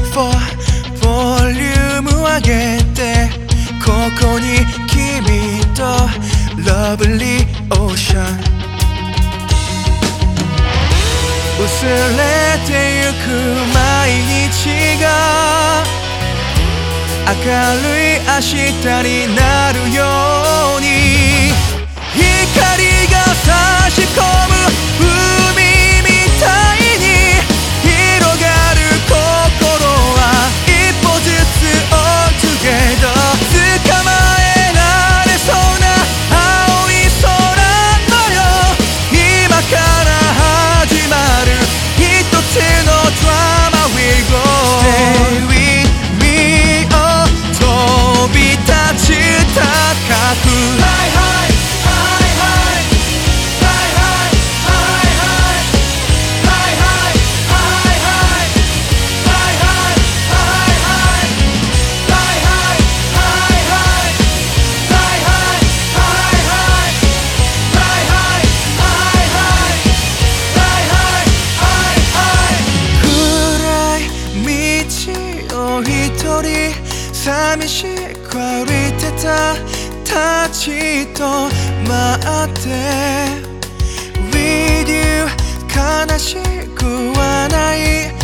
ボリューム上げてここに君とラブリーオーシャン薄れてゆく毎日が明るい明日になるように光が差し込む海みたいに広がる心は一歩ずつ追うけど捕まえられそうな青い空のよ今から始まる一つのドラマ We go Stay with me を飛び立ち高く寂しく歩いてたたちと待って With you 悲しくはない